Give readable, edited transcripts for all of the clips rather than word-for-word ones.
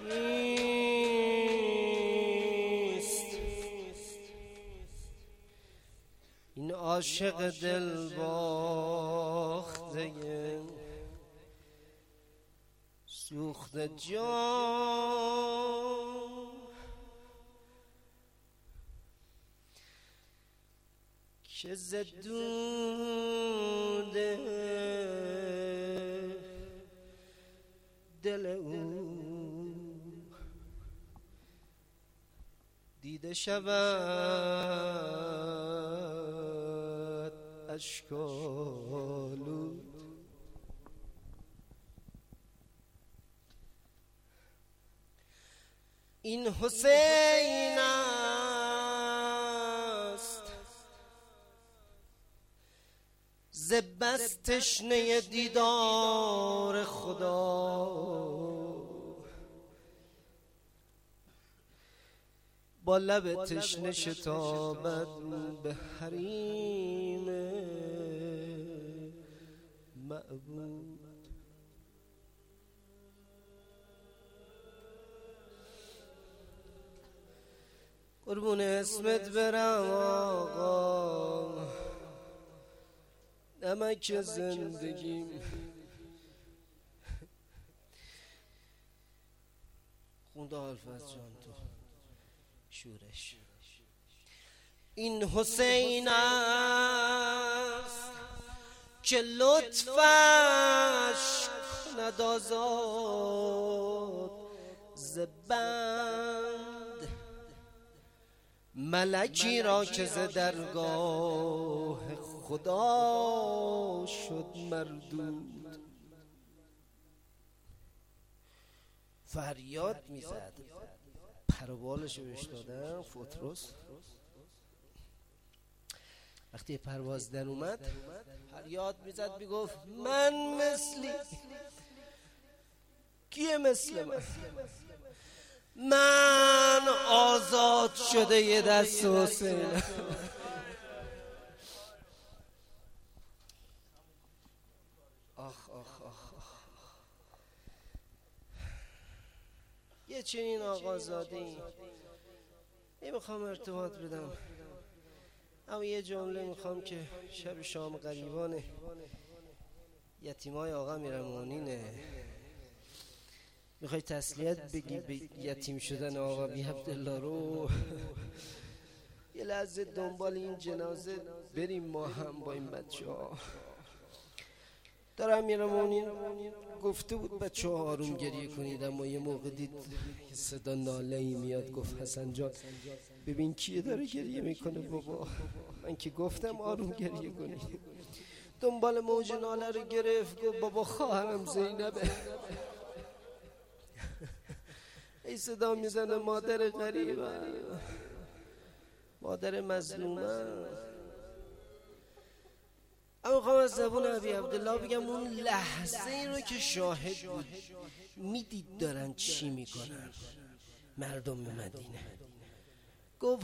کیست این عاشق دل باخته سوخته جان که ز دود دل او دیده شود اشکالود. این حسین است ز بس تشنه دیدار خدا، با لب تشنه شتابد به حریم معبود. قربون اسمت برم آقا، نمک زندگیم خونده حالفت جان تو شورش. این حسین است که لطفش کند آزاد ز بند ملکی را که ز درگاه خدا شد مردود. فریاد میزد، پر و بالشو بهش دادن فوتروس. وقتی پرواز در اومد فریاد میزد میگفت من مثلی، کیه مثل من آزاد شده یه دست حسین. آخ آخ آخ یه چنین آقازاده‌ای نمیخوام ارتباط بدم، اما یه جمله میخوام که شب شام غریبان یتیمای آقا میرمونینه. میخوای تسلیت بگی به یتیم شدن آقا بی عبدالله رو؟ یه لحظه دنبال این جنازه بریم ما هم با این بچه ها. دارم میرمونین گفته بود بچه ها آروم گریه کنید، اما یه موقع دید صدا ناله‌ای میاد، گفت حسن جان ببین کیه داره گریه میکنه. بابا من که گفتم آروم گریه کنید. دنبال موج ناله رو گرفت، گفت بابا خواهرم زینبه. ای صدا میزنه مادر غریبه، مادر مظلومه. اما خواهم از زبون ابی عبدالله بگم اون لحظه ای رو که شاهد بود، میدید دارن چی میکنن مردم مدینه. گفت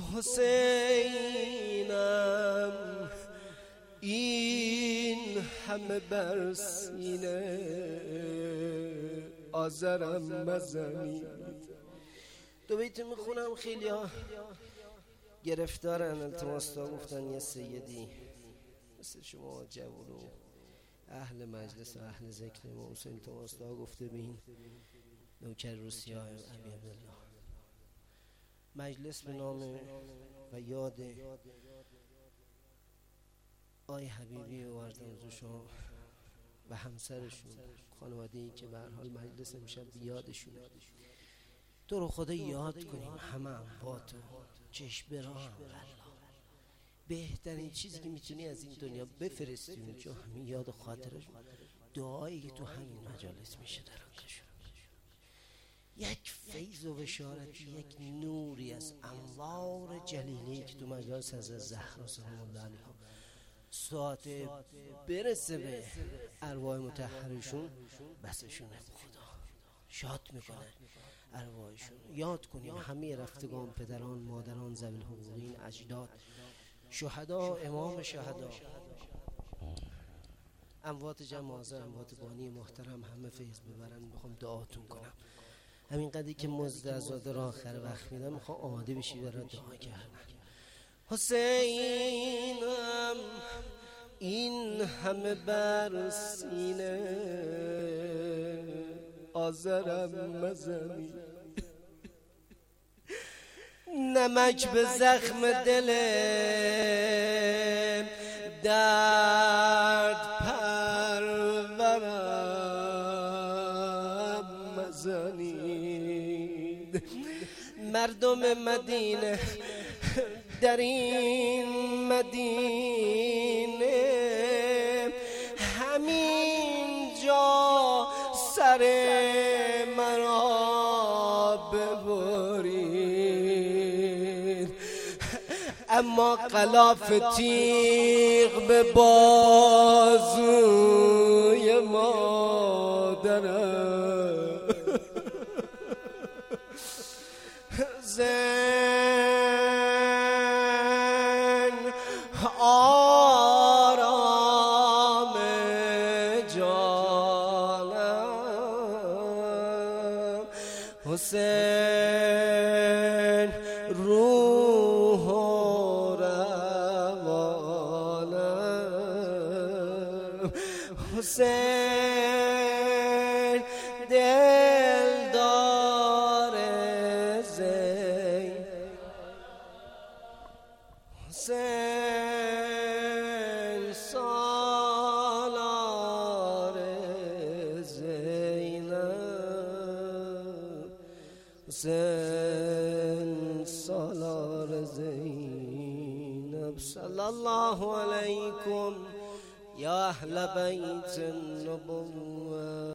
حسینم این همه بر سینه آزرم مزنید. دو بیت میخونم، خیلی ها گرفتارن، التماستا گفتن یه سیدی مثل شما جوون و اهل مجلس و اهل ذکر ما حسین تماستا گفته به این نوکر روسیه ابی عبدالله مجلس به نام و یاد آی حبیبی و اردمزوشان و همسرشون، خانواده‌ای که به هر حال مجلس امشب بیادشون. تو رو خدا یاد کنیم همه با تو چشم برام. بهترین چیزی که میتونی از این دنیا بفرستی اونجا همین یاد و خاطرش، دعایی که تو همین مجالس میشه در آنکشون. یک فیض و بشارت، یک نوری از انوار جلیلی که تو مجالس از زهرا سلام الله علیها ساعت برسه به ارواح مطهرشون، بسشونه خدا شاد میکنه ارواحشون. یاد کنیم همه رفتگان، پدران، مادران، ذوی الحقوقین، اجداد، شهدا، امام شهدا، اموات جمع حاضر، اموات بانی محترم همه فیض ببرن. میخوام دعاتون کنم. همین قدری که مزد عزادار آخر وقت میدم میخوام آماده بشی برای دعا کردن. حسینم این همه بر سینه آذرم مزنی، نمک به زخم دل درد پرورم مزنید. مردم مدینه در این مدینه همین جا سر مرا ببرید، اما غلاف تیغ به بازوی مادرم زن آرام جانم، حسین روح و روانم، حسین دلدار زین، حسین سالار زینب، حسین سالار زینب. صلی الله علیکم یا اهل بیت النبوة.